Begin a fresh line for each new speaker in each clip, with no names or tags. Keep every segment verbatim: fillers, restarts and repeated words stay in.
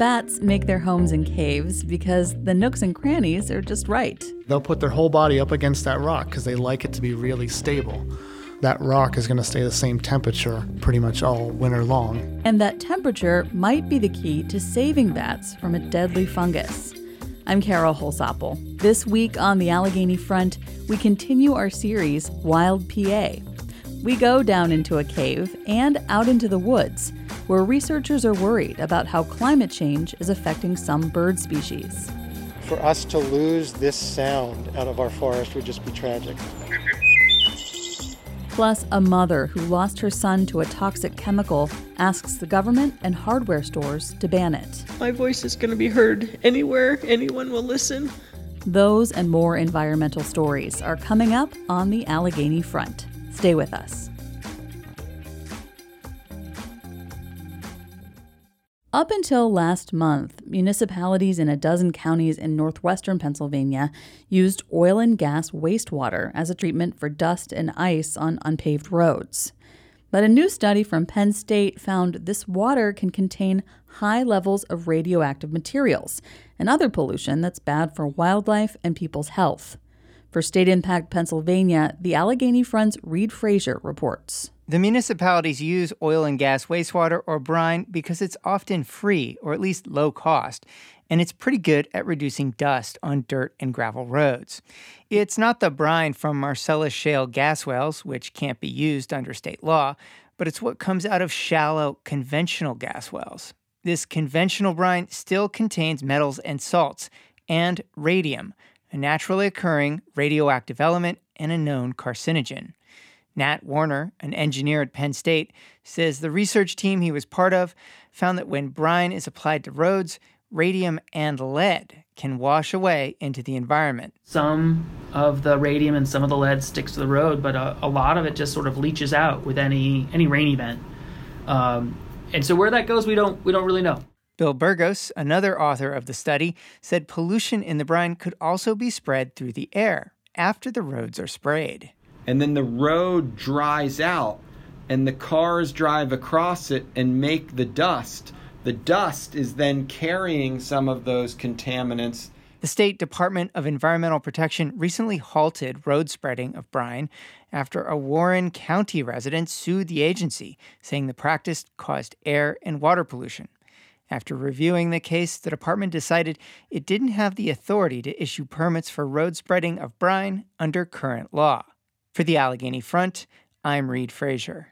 Bats make their homes in caves because the nooks and crannies are just right.
They'll put their whole body up against that rock because they like it to be really stable. That rock is going to stay the same temperature pretty much all winter long.
And that temperature might be the key to saving bats from a deadly fungus. I'm Carol Holsapple. This week on the Allegheny Front, we continue our series, Wild P A. We go down into a cave and out into the woods, where researchers are worried about how climate change is affecting some bird species.
For us to lose this sound out of our forest would just be tragic.
Plus, a mother who lost her son to a toxic chemical asks the government and hardware stores to ban it.
My voice is going to be heard anywhere anyone will listen.
Those and more environmental stories are coming up on the Allegheny Front. Stay with us. Up until last month, municipalities in a dozen counties in northwestern Pennsylvania used oil and gas wastewater as a treatment for dust and ice on unpaved roads. But a new study from Penn State found this water can contain high levels of radioactive materials and other pollution that's bad for wildlife and people's health. For State Impact Pennsylvania, the Allegheny Front's Reed Frazier reports.
The municipalities use oil and gas wastewater or brine because it's often free, or at least low cost, and it's pretty good at reducing dust on dirt and gravel roads. It's not the brine from Marcellus Shale gas wells, which can't be used under state law, but it's what comes out of shallow, conventional gas wells. This conventional brine still contains metals and salts, and radium, a naturally occurring radioactive element and a known carcinogen. Nat Warner, an engineer at Penn State, says the research team he was part of found that when brine is applied to roads, radium and lead can wash away into the environment.
Some of the radium and some of the lead sticks to the road, but a, a lot of it just sort of leaches out with any any rain event. Um, and so where that goes, we don't we don't really know.
Bill Burgos, another author of the study, said pollution in the brine could also be spread through the air after the roads are sprayed.
And then the road dries out, and the cars drive across it and make the dust. The dust is then carrying some of those contaminants.
The State Department of Environmental Protection recently halted road spreading of brine after a Warren County resident sued the agency, saying the practice caused air and water pollution. After reviewing the case, the department decided it didn't have the authority to issue permits for road spreading of brine under current law. For the Allegheny Front, I'm Reed Frazier.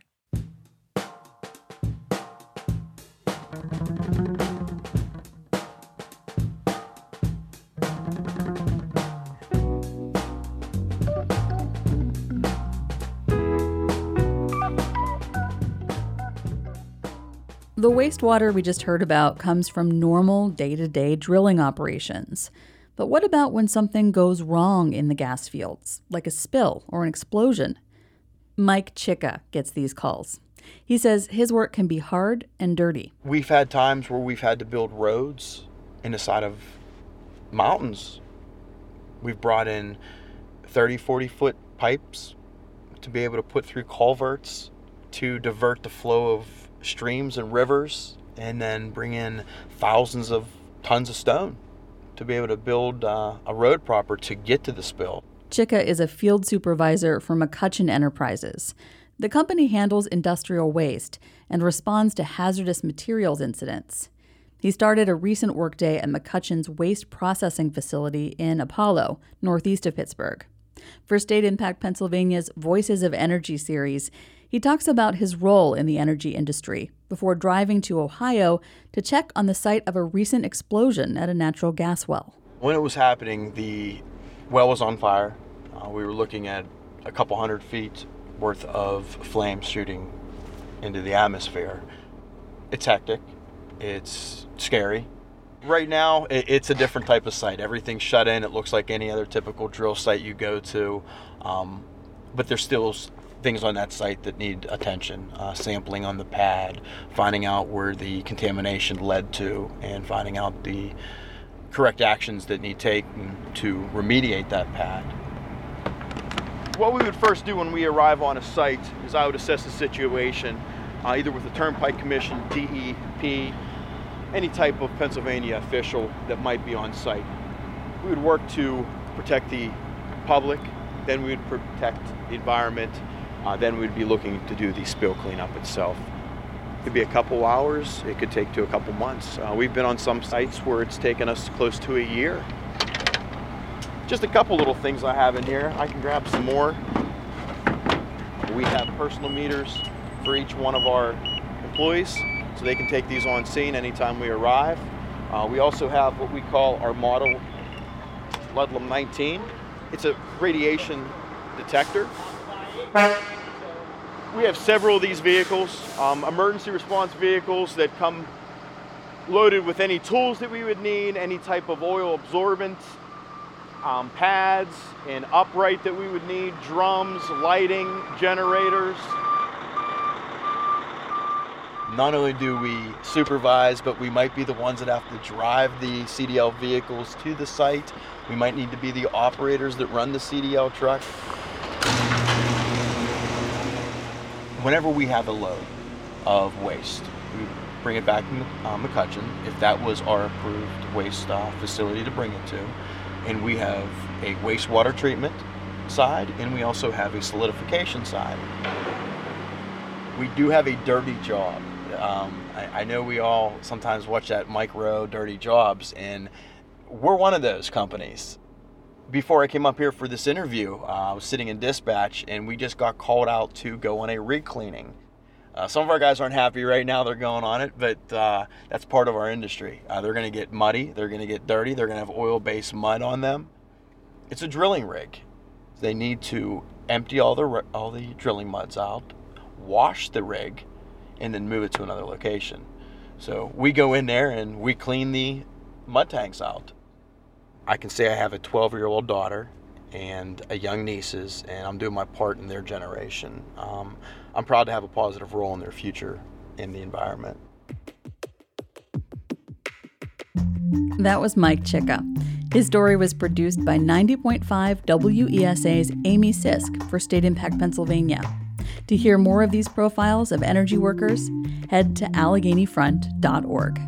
The wastewater we just heard about comes from normal day-to-day drilling operations. But what about when something goes wrong in the gas fields, like a spill or an explosion? Mike Chicka gets these calls. He says his work can be hard and dirty.
We've had times where we've had to build roads in the side of mountains. We've brought in thirty, forty foot pipes to be able to put through culverts to divert the flow of streams and rivers, and then bring in thousands of tons of stone to be able to build uh, a road proper to get to the spill.
Chicka is a field supervisor for McCutcheon Enterprises. The company handles industrial waste and responds to hazardous materials incidents. He started a recent workday at McCutcheon's waste processing facility in Apollo, northeast of Pittsburgh. For State Impact Pennsylvania's Voices of Energy series, he talks about his role in the energy industry before driving to Ohio to check on the site of a recent explosion at a natural gas well.
When it was happening, the well was on fire. Uh, we were looking at a couple hundred feet worth of flames shooting into the atmosphere. It's hectic. It's scary. Right now, it's a different type of site. Everything's shut in. It looks like any other typical drill site you go to. Um, but there's still things on that site that need attention. Uh, sampling on the pad, finding out where the contamination led to, and finding out the correct actions that need taken to remediate that pad. What we would first do when we arrive on a site is I would assess the situation, uh, either with the Turnpike Commission, D E P, any type of Pennsylvania official that might be on site. We would work to protect the public, then we would protect the environment, uh, then we'd be looking to do the spill cleanup itself. It could be a couple hours, it could take to a couple months. Uh, we've been on some sites where it's taken us close to a year. Just a couple little things I have in here. I can grab some more. We have personal meters for each one of our employees, so they can take these on scene anytime we arrive. Uh, we also have what we call our model Ludlam nineteen. It's a radiation detector. We have several of these vehicles, um, emergency response vehicles that come loaded with any tools that we would need, any type of oil absorbent, um, pads, and upright that we would need, drums, lighting, generators. Not only do we supervise, but we might be the ones that have to drive the C D L vehicles to the site. We might need to be the operators that run the C D L truck. Whenever we have a load of waste, we bring it back to uh, McCutcheon, if that was our approved waste uh, facility to bring it to. And we have a wastewater treatment side, and we also have a solidification side. We do have a dirty job. Um, I, I know we all sometimes watch that Mike Rowe Dirty Jobs, and we're one of those companies. Before I came up here for this interview, uh, I was sitting in dispatch, and we just got called out to go on a rig cleaning. Uh, some of our guys aren't happy right now they're going on it, but uh, that's part of our industry. Uh, they're going to get muddy, they're going to get dirty, they're going to have oil-based mud on them. It's a drilling rig. They need to empty all the all the drilling muds out, wash the rig, and then move it to another location. So we go in there and we clean the mud tanks out. I can say I have a twelve-year-old daughter and a young nieces, and I'm doing my part in their generation. Um, I'm proud to have a positive role in their future in the environment.
That was Mike Chicka. His story was produced by ninety point five W E S A's Amy Sisk for State Impact Pennsylvania. To hear more of these profiles of energy workers, head to allegheny front dot org.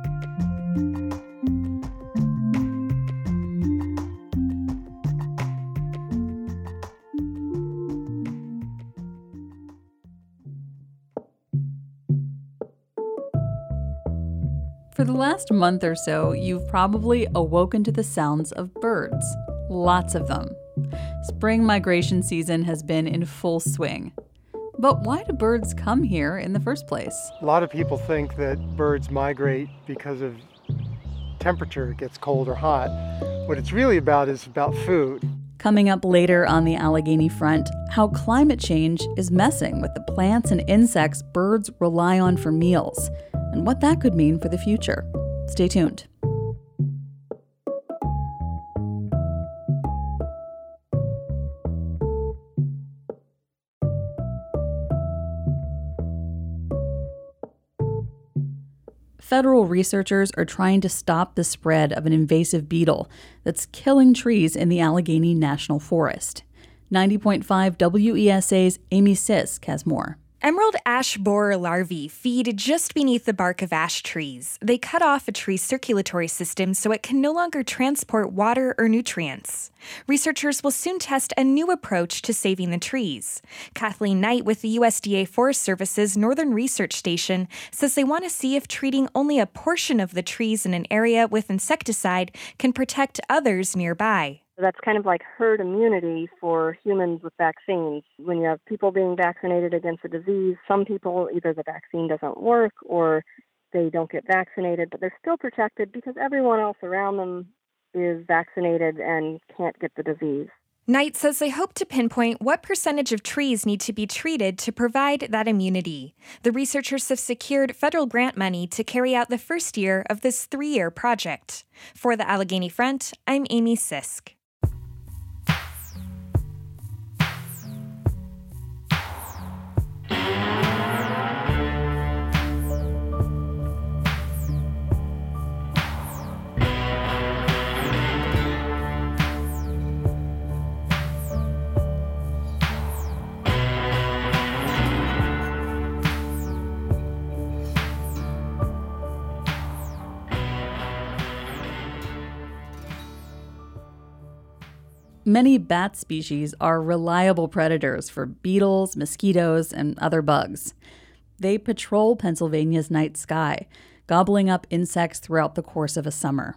For the last month or so, you've probably awoken to the sounds of birds. Lots of them. Spring migration season has been in full swing. But why do birds come here in the first place?
A lot of people think that birds migrate because of temperature, it gets cold or hot. What it's really about is about food.
Coming up later on the Allegheny Front, how climate change is messing with the plants and insects birds rely on for meals, and what that could mean for the future. Stay tuned. Federal researchers are trying to stop the spread of an invasive beetle that's killing trees in the Allegheny National Forest. ninety point five W E S A's Amy Sisk has more.
Emerald ash borer larvae feed just beneath the bark of ash trees. They cut off a tree's circulatory system so it can no longer transport water or nutrients. Researchers will soon test a new approach to saving the trees. Kathleen Knight with the U S D A Forest Service's Northern Research Station says they want to see if treating only a portion of the trees in an area with insecticide can protect others nearby.
That's kind of like herd immunity for humans with vaccines. When you have people being vaccinated against a disease, some people, either the vaccine doesn't work or they don't get vaccinated, but they're still protected because everyone else around them is vaccinated and can't get the disease.
Knight says they hope to pinpoint what percentage of trees need to be treated to provide that immunity. The researchers have secured federal grant money to carry out the first year of this three-year project. For the Allegheny Front, I'm Amy Sisk.
Many bat species are reliable predators for beetles, mosquitoes, and other bugs. They patrol Pennsylvania's night sky, gobbling up insects throughout the course of a summer.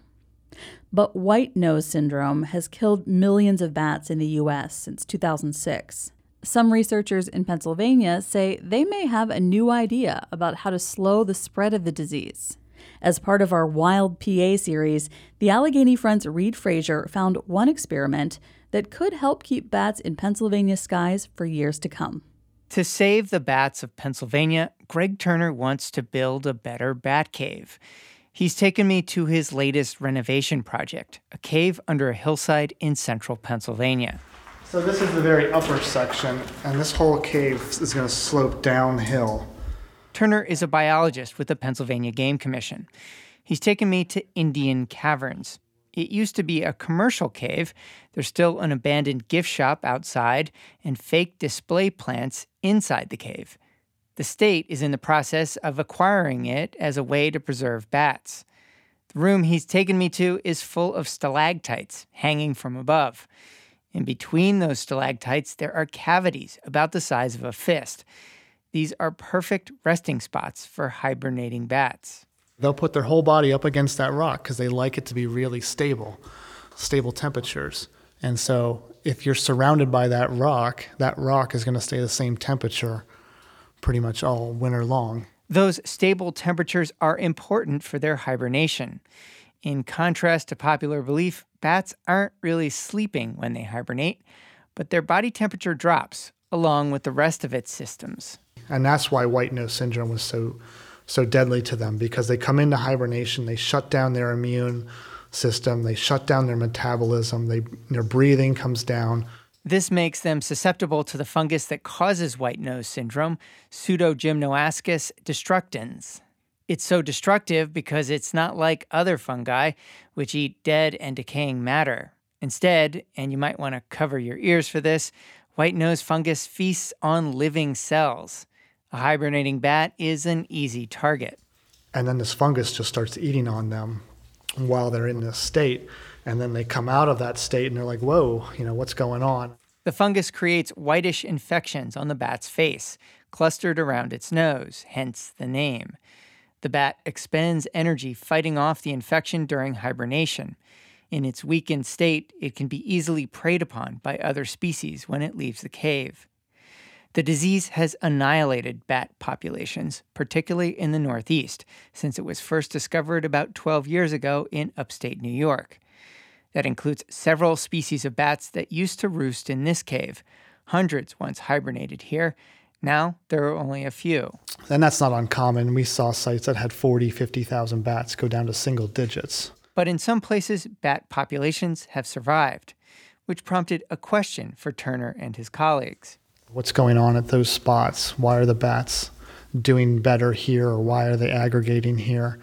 But white nose syndrome has killed millions of bats in the U S since two thousand six. Some researchers in Pennsylvania say they may have a new idea about how to slow the spread of the disease. As part of our Wild P A series, the Allegheny Front's Reed Frazier found one experiment that could help keep bats in Pennsylvania skies for years to come.
To save the bats of Pennsylvania, Greg Turner wants to build a better bat cave. He's taken me to his latest renovation project, a cave under a hillside in central Pennsylvania.
So this is the very upper section, and this whole cave is going to slope downhill.
Turner is a biologist with the Pennsylvania Game Commission. He's taken me to Indian Caverns. It used to be a commercial cave. There's still an abandoned gift shop outside and fake display plants inside the cave. The state is in the process of acquiring it as a way to preserve bats. The room he's taken me to is full of stalactites hanging from above. In between those stalactites, there are cavities about the size of a fist. These are perfect resting spots for hibernating bats.
They'll put their whole body up against that rock because they like it to be really stable, stable temperatures. And so if you're surrounded by that rock, that rock is going to stay the same temperature pretty much all winter long.
Those stable temperatures are important for their hibernation. In contrast to popular belief, bats aren't really sleeping when they hibernate, but their body temperature drops along with the rest of its systems.
And that's why white nose syndrome was so so deadly to them, because they come into hibernation, they shut down their immune system, they shut down their metabolism, they, their breathing comes down.
This makes them susceptible to the fungus that causes white nose syndrome, Pseudogymnoascus destructans. It's so destructive because it's not like other fungi, which eat dead and decaying matter. Instead, and you might want to cover your ears for this, white nose fungus feasts on living cells. A hibernating bat is an easy target.
And then this fungus just starts eating on them while they're in this state. And then they come out of that state and they're like, whoa, you know, what's going on?
The fungus creates whitish infections on the bat's face, clustered around its nose, hence the name. The bat expends energy fighting off the infection during hibernation. In its weakened state, it can be easily preyed upon by other species when it leaves the cave. The disease has annihilated bat populations, particularly in the Northeast, since it was first discovered about twelve years ago in upstate New York. That includes several species of bats that used to roost in this cave. Hundreds once hibernated here. Now there are only a few.
And that's not uncommon. We saw sites that had forty, fifty thousand bats go down to single digits.
But in some places, bat populations have survived, which prompted a question for Turner and his colleagues.
What's going on at those spots? Why are the bats doing better here, or why are they aggregating here?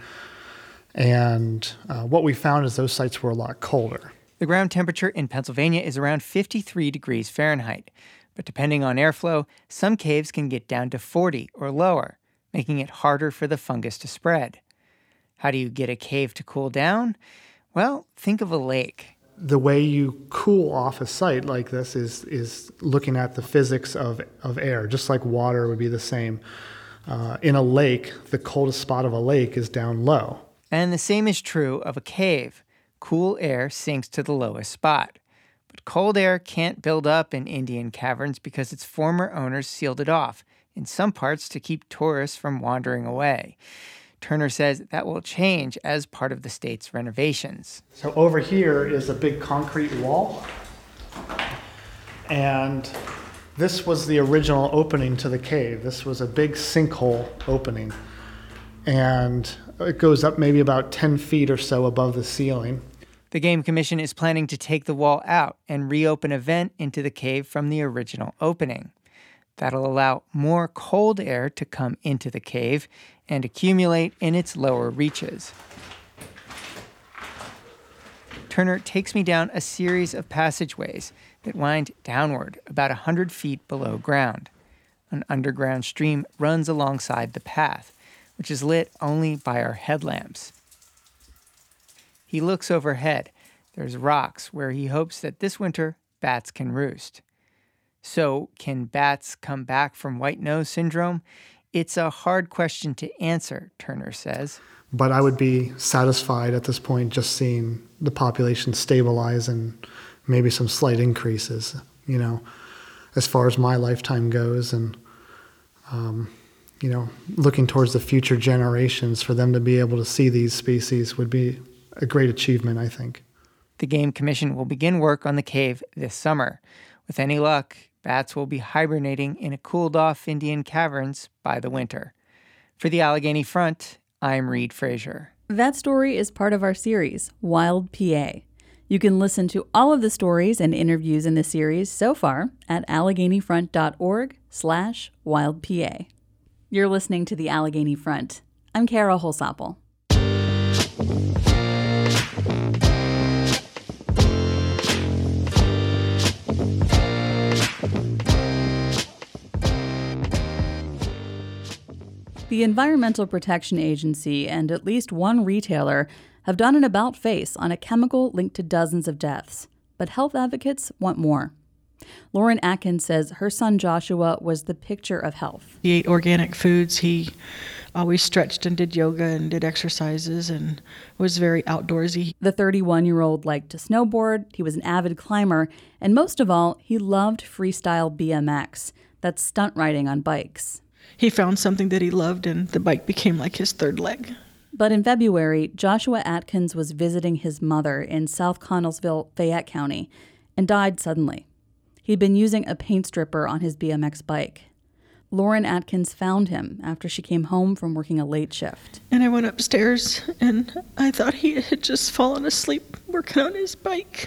And uh, what we found is those sites were a lot colder.
The ground temperature in Pennsylvania is around fifty-three degrees Fahrenheit, but depending on airflow, some caves can get down to forty or lower, making it harder for the fungus to spread. How do you get a cave to cool down? Well, think of a lake.
The way you cool off a site like this is is looking at the physics of, of air, just like water would be the same. Uh, in a lake, the coldest spot of a lake is down low.
And the same is true of a cave. Cool air sinks to the lowest spot. But cold air can't build up in Indian Caverns because its former owners sealed it off, in some parts to keep tourists from wandering away. Turner says that will change as part of the state's renovations.
So over here is a big concrete wall. And this was the original opening to the cave. This was a big sinkhole opening. And it goes up maybe about ten feet or so above the ceiling.
The Game Commission is planning to take the wall out and reopen a vent into the cave from the original opening. That'll allow more cold air to come into the cave and accumulate in its lower reaches. Turner takes me down a series of passageways that wind downward about one hundred feet below ground. An underground stream runs alongside the path, which is lit only by our headlamps. He looks overhead. There's rocks where he hopes that this winter bats can roost. So, can bats come back from white nose syndrome? It's a hard question to answer, Turner says.
But I would be satisfied at this point just seeing the population stabilize and maybe some slight increases, you know, as far as my lifetime goes. And, um, you know, looking towards the future generations, for them to be able to see these species would be a great achievement, I think.
The Game Commission will begin work on the cave this summer. With any luck, bats will be hibernating in a cooled-off Indian caverns by the winter. For the Allegheny Front, I'm Reed Frazier.
That story is part of our series, Wild P A. You can listen to all of the stories and interviews in the series so far at alleghenyfront.org slash wildpa. You're listening to the Allegheny Front. I'm Kara Holsapple. The Environmental Protection Agency and at least one retailer have done an about-face on a chemical linked to dozens of deaths, but health advocates want more. Lauren Atkins says her son Joshua was the picture of health.
He ate organic foods. He always stretched and did yoga and did exercises and was very outdoorsy.
The thirty-one-year-old liked to snowboard, he was an avid climber, and most of all, he loved freestyle B M X. That's stunt riding on bikes.
He found something that he loved, and the bike became like his third leg.
But in February, Joshua Atkins was visiting his mother in South Connellsville, Fayette County, and died suddenly. He'd been using a paint stripper on his B M X bike. Lauren Atkins found him after she came home from working a late shift.
And I went upstairs, and I thought he had just fallen asleep working on his bike.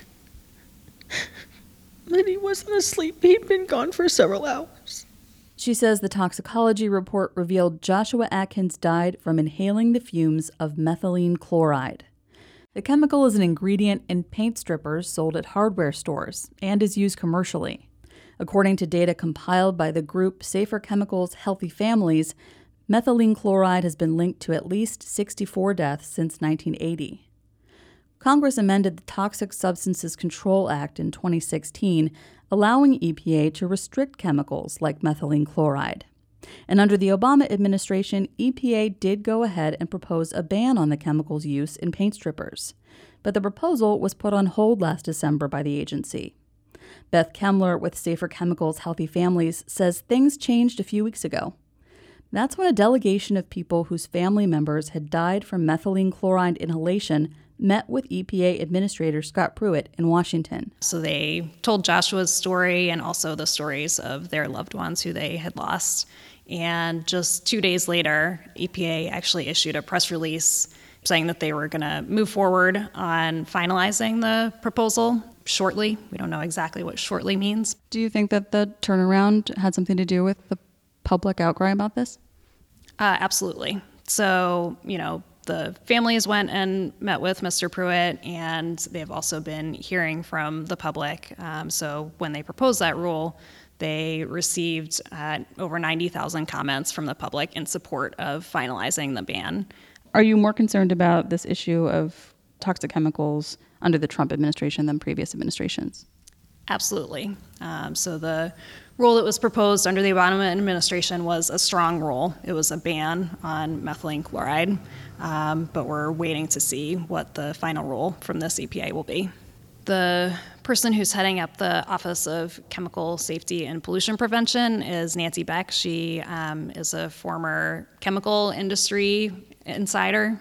But he wasn't asleep. He'd been gone for several hours.
She says the toxicology report revealed Joshua Atkins died from inhaling the fumes of methylene chloride. The chemical is an ingredient in paint strippers sold at hardware stores and is used commercially. According to data compiled by the group Safer Chemicals Healthy Families, methylene chloride has been linked to at least sixty-four deaths since nineteen eighty. Congress amended the Toxic Substances Control Act in twenty sixteen, allowing E P A to restrict chemicals like methylene chloride. And under the Obama administration, E P A did go ahead and propose a ban on the chemical's use in paint strippers. But the proposal was put on hold last December by the agency. Beth Kemmler with Safer Chemicals Healthy Families says things changed a few weeks ago. That's when a delegation of people whose family members had died from methylene chloride inhalation met with E P A Administrator Scott Pruitt in Washington.
So they told Joshua's story and also the stories of their loved ones who they had lost. And just two days later, E P A actually issued a press release saying that they were going to move forward on finalizing the proposal shortly. We don't know exactly what shortly means.
Do you think that the turnaround had something to do with the public outcry about this?
Uh, absolutely. So, you know, the families went and met with Mister Pruitt, and they've also been hearing from the public. Um, so when they proposed that rule, they received uh, over ninety thousand comments from the public in support of finalizing the ban.
Are you more concerned about this issue of toxic chemicals under the Trump administration than previous administrations?
Absolutely. Um, so the rule that was proposed under the Obama administration was a strong rule. It was a ban on methylene chloride, um, but we're waiting to see what the final rule from this E P A will be. The person who's heading up the Office of Chemical Safety and Pollution Prevention is Nancy Beck. She um, is a former chemical industry insider,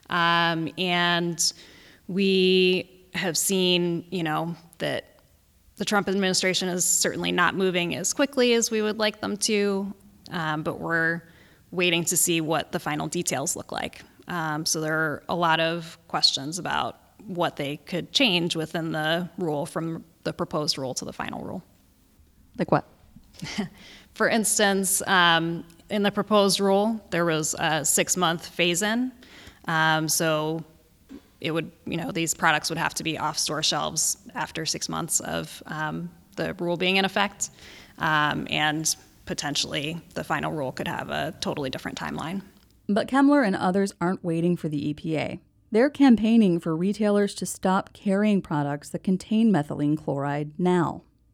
um, and we have seen, you know, that the Trump administration is certainly not moving as quickly as we would like them to, um, but we're waiting to see what the final details look like. Um, so there are a lot of questions about what they could change within the rule from the proposed rule to the final rule.
Like what?
For instance, um, in the proposed rule, there was a six-month phase-in. Um, so it would, you know, these products would have to be off store shelves after six months of um, the rule being in effect. Um, and potentially the final rule could have a totally different timeline.
But Kemmler and others aren't waiting for the E P A. They're campaigning for retailers to stop carrying products that contain methylene chloride now.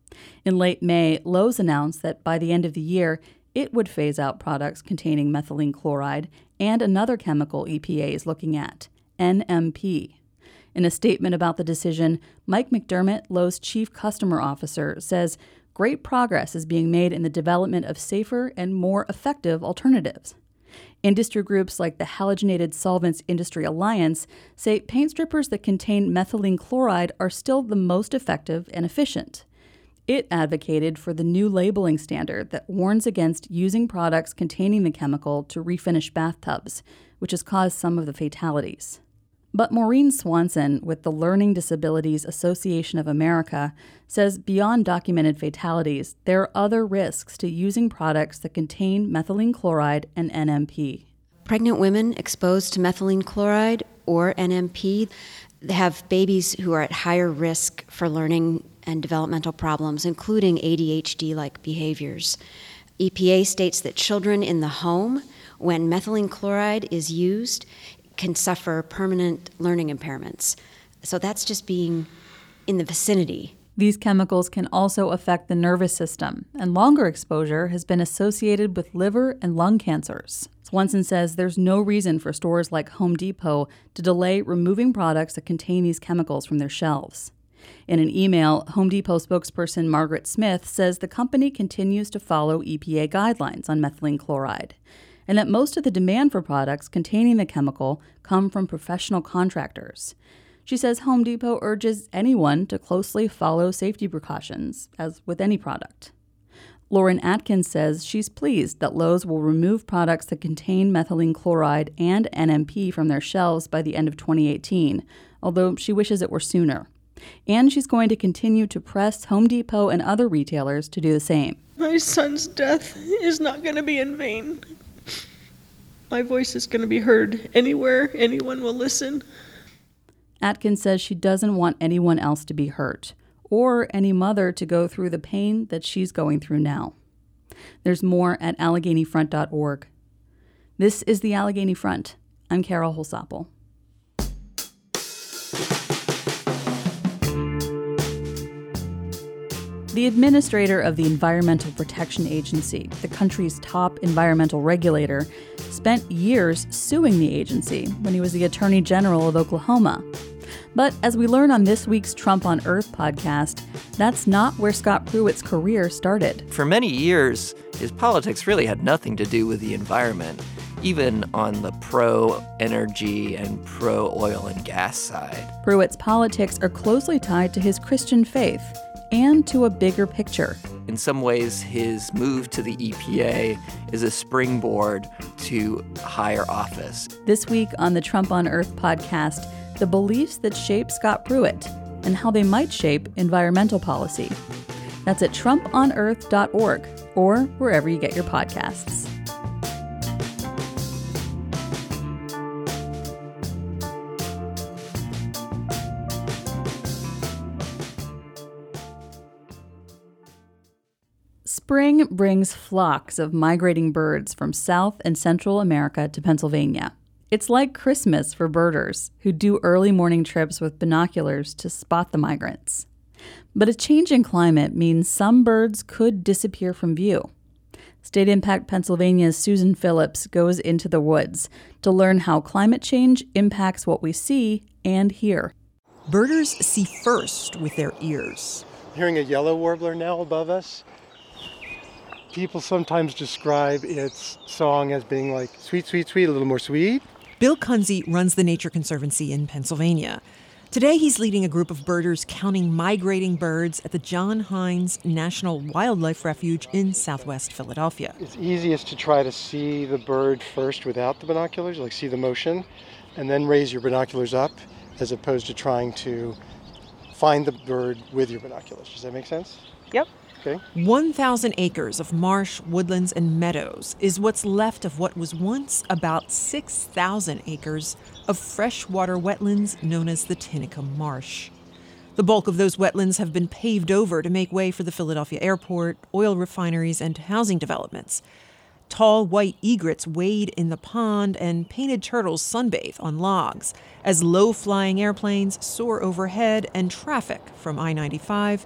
In late May, Lowe's announced that by the end of the year, it would phase out products containing methylene chloride and another chemical E P A is looking at, N M P. In a statement about the decision, Mike McDermott, Lowe's chief customer officer, says great progress is being made in the development of safer and more effective alternatives. Industry groups like the Halogenated Solvents Industry Alliance say paint strippers that contain methylene chloride are still the most effective and efficient. It advocated for the new labeling standard that warns against using products containing the chemical to refinish bathtubs, which has caused some of the fatalities. But Maureen Swanson with the Learning Disabilities Association of America says beyond documented fatalities, there are other risks to using products that contain methylene chloride and N M P.
Pregnant women exposed to methylene chloride or N M P have babies who are at higher risk for learning and developmental problems, including A D H D-like behaviors. E P A states that children in the home, when methylene chloride is used, can suffer permanent learning impairments. So that's just being in the vicinity.
These chemicals can also affect the nervous system, and longer exposure has been associated with liver and lung cancers. Swanson says there's no reason for stores like Home Depot to delay removing products that contain these chemicals from their shelves. In an email, Home Depot spokesperson Margaret Smith says the company continues to follow E P A guidelines on methylene chloride, and that most of the demand for products containing the chemical come from professional contractors. She says Home Depot urges anyone to closely follow safety precautions, as with any product. Lauren Atkins says she's pleased that Lowe's will remove products that contain methylene chloride and N M P from their shelves by the end of twenty eighteen, although she wishes it were sooner. And she's going to continue to press Home Depot and other retailers to do the same.
My son's death is not going to be in vain. My voice is going to be heard anywhere anyone will listen.
Atkins says she doesn't want anyone else to be hurt, or any mother to go through the pain that she's going through now. There's more at Allegheny Front dot org. This is the Allegheny Front. I'm Carol Holsapple. The administrator of the Environmental Protection Agency, the country's top environmental regulator, spent years suing the agency when he was the Attorney General of Oklahoma. But as we learn on this week's Trump on Earth podcast, that's not where Scott Pruitt's career started.
For many years, his politics really had nothing to do with the environment, even on the pro-energy and pro-oil and gas side.
Pruitt's politics are closely tied to his Christian faith and to a bigger picture.
In some ways, his move to the E P A is a springboard to higher office.
This week on the Trump on Earth podcast, the beliefs that shape Scott Pruitt and how they might shape environmental policy. That's at Trump on Earth dot org or wherever you get your podcasts. Spring brings flocks of migrating birds from South and Central America to Pennsylvania. It's like Christmas for birders who do early morning trips with binoculars to spot the migrants. But a change in climate means some birds could disappear from view. State Impact Pennsylvania's Susan Phillips goes into the woods to learn how climate change impacts what we see and hear.
Birders see first with their ears.
Hearing a yellow warbler now above us. People sometimes describe its song as being like sweet, sweet, sweet, a little more sweet.
Bill Kunze runs the Nature Conservancy in Pennsylvania. Today he's leading a group of birders counting migrating birds at the John Hines National Wildlife Refuge in southwest Philadelphia.
It's easiest to try to see the bird first without the binoculars, like see the motion, and then raise your binoculars up as opposed to trying to find the bird with your binoculars. Does that make sense?
Yep.
Okay.
one thousand acres of marsh, woodlands, and meadows is what's left of what was once about six thousand acres of freshwater wetlands known as the Tinicum Marsh. The bulk of those wetlands have been paved over to make way for the Philadelphia airport, oil refineries, and housing developments. Tall white egrets wade in the pond and painted turtles sunbathe on logs as low-flying airplanes soar overhead and traffic from I ninety-five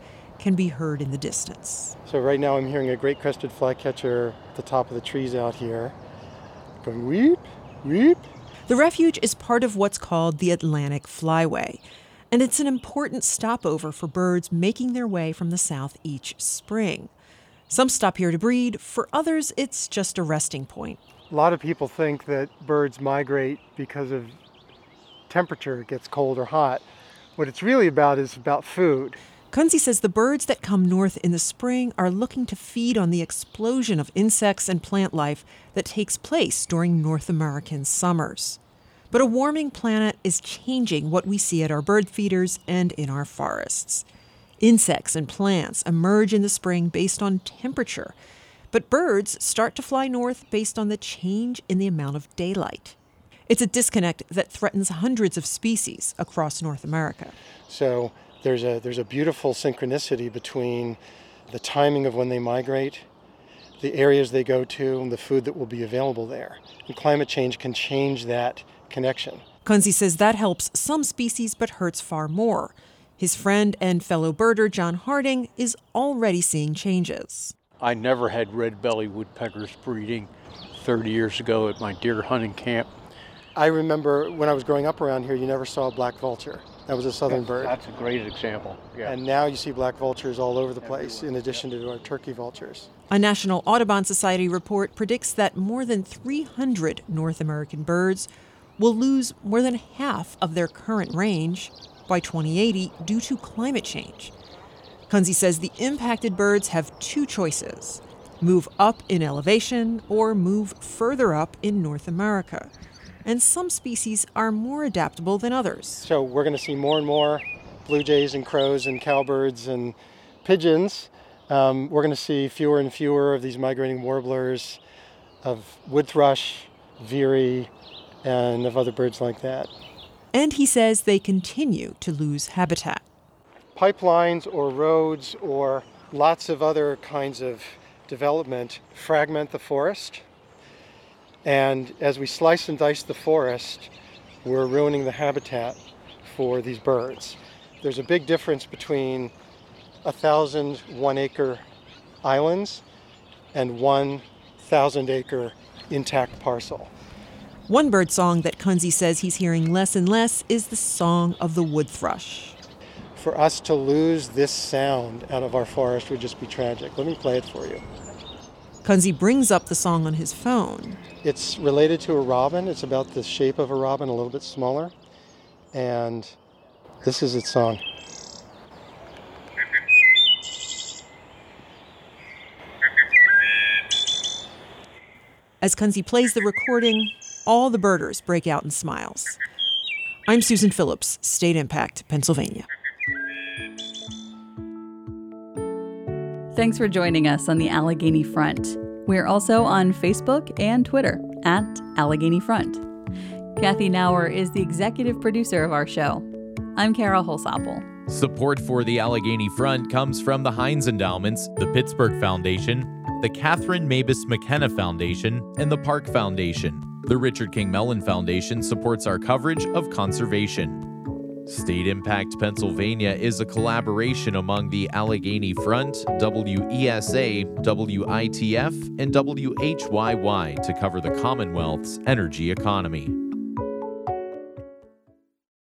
can be heard in the distance.
So right now I'm hearing a great crested flycatcher at the top of the trees out here, going weep, weep.
The refuge is part of what's called the Atlantic Flyway, and it's an important stopover for birds making their way from the south each spring. Some stop here to breed. For others, it's just a resting point.
A lot of people think that birds migrate because of temperature, it gets cold or hot. What it's really about is about food.
Kunze says the birds that come north in the spring are looking to feed on the explosion of insects and plant life that takes place during North American summers. But a warming planet is changing what we see at our bird feeders and in our forests. Insects and plants emerge in the spring based on temperature, but birds start to fly north based on the change in the amount of daylight. It's a disconnect that threatens hundreds of species across North America.
So there's a there's a beautiful synchronicity between the timing of when they migrate, the areas they go to, and the food that will be available there. And climate change can change that connection.
Kunze says that helps some species but hurts far more. His friend and fellow birder John Harding is already seeing changes.
I never had red-bellied woodpeckers breeding thirty years ago at my deer hunting camp.
I remember when I was growing up around here, you never saw a black vulture. That was a southern
that's,
bird.
That's a great example. Yeah.
And now you see black vultures all over the place, in addition to our turkey vultures.
A National Audubon Society report predicts that more than three hundred North American birds will lose more than half of their current range by twenty eighty due to climate change. Kunze says the impacted birds have two choices: move up in elevation or move further up in North America. And some species are more adaptable than others.
So we're going to see more and more blue jays and crows and cowbirds and pigeons. Um, we're going to see fewer and fewer of these migrating warblers, of wood thrush, veery, and of other birds like that.
And he says they continue to lose habitat.
Pipelines or roads or lots of other kinds of development fragment the forest. And as we slice and dice the forest, we're ruining the habitat for these birds. There's a big difference between a thousand one-acre islands and one thousand-acre intact parcel.
One bird song that Kunze says he's hearing less and less is the song of the wood thrush.
For us to lose this sound out of our forest would just be tragic. Let me play it for you.
Kunze brings up the song on his phone.
It's related to a robin. It's about the shape of a robin, a little bit smaller. And this is its song.
As Kunze plays the recording, all the birders break out in smiles. I'm Susan Phillips, State Impact, Pennsylvania.
Thanks for joining us on the Allegheny Front. We're also on Facebook and Twitter at Allegheny Front. Kathy Nauer is the executive producer of our show. I'm Carol Holsapple.
Support for the Allegheny Front comes from the Heinz Endowments, the Pittsburgh Foundation, the Catherine Mavis McKenna Foundation, and the Park Foundation. The Richard King Mellon Foundation supports our coverage of conservation. State Impact Pennsylvania is a collaboration among the Allegheny Front, W E S A, W I T F, and W H Y Y to cover the Commonwealth's energy economy.